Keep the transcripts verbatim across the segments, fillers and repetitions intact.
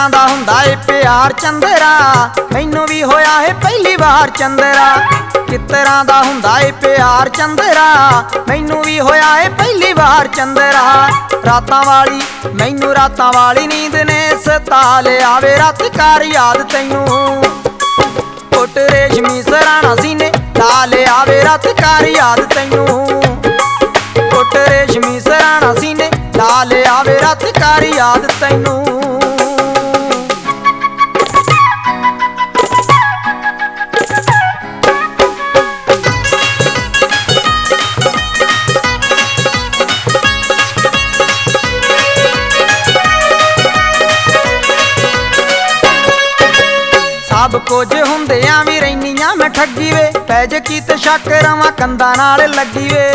दा हुंदा ए प्यार चंदरा, मैनू भी होया है पहली बार चंदरा। किस तरह दा हुंदा ए प्यार चंदरा, मैनू भी होया है पहली बार चंदरा। रातां वाली मैनू रातां वाली नींद ने सता लिया वे, रात कार याद तैनू कोट रेशमी सराणा सीने ला लिया वे, रात कार याद तैनू कोट रेशमी सराणा सीने ला लिया वे, रात कार याद तैनू। सब कुछ हुंदियां भी रैनियां मैं ठगी वे, पैज की ते शक रवां कंधां नाल लगी वे।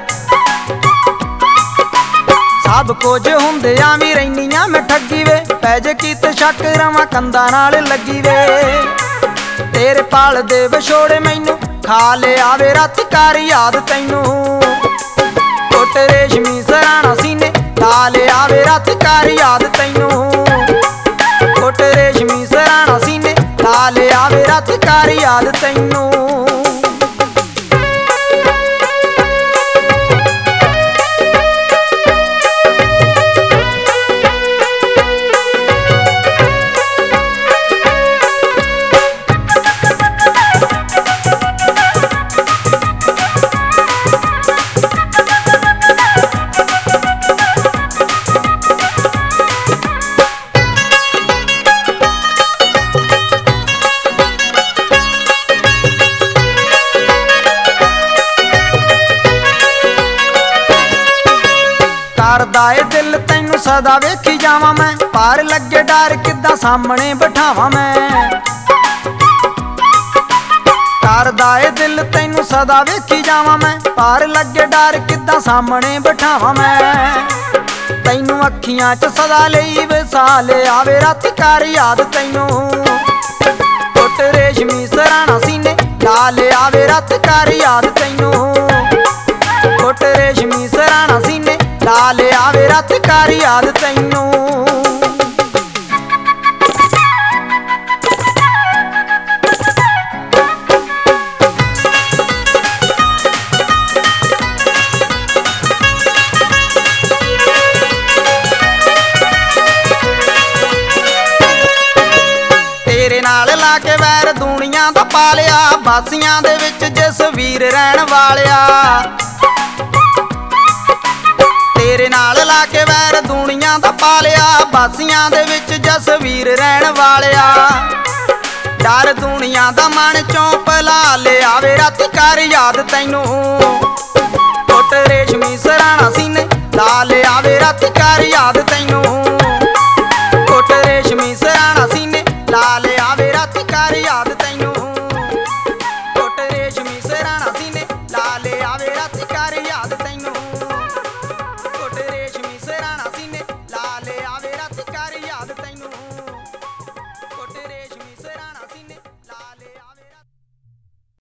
सब कुछ हुंदियां भी रैनियां मैं ठगी वे, पैज की ते शक रवां कंधां नाल लगी वे। तेरे पाल दे विछोड़े मैनू खा लिया वे, रात कार याद तैनू कोट रेशमी सराणा सीने ला लिया वे, रात कार याद तैनू कोट रेशमी सराणा सीने ला लिया वे, रात कार याद तैनू। करदा ए दिल तैनू सदा वेखी जावां मैं, पार लगे डर किद्दां सामने बिठावां मैं। करदा ए दिल तैनू सदा वेखी जावां मैं, पार लगे डर किद्दां सामने बिठावां मैं। तैनू अखियां च सदा लई वसा लिया वे, रात कार याद तैनू कोट रेशमी सराणा सीने ला लिया वे, रात कार याद तैनू कोट रेशमी सराणा सीने ला लिया वे, रात कार याद तैनू। तेरे नाल ला के वैर दुनिया दा पालिया, बासियां दे विच जसवीर रहण वालिया। तेरे नाल ला के वैर दुनिया दा पालिया, बासियां दे विच जसवीर रहण वालिया। डर दुनिया दा मन चों भुला लिया वे, रात कार याद तैनू कोट रेशमी सराणा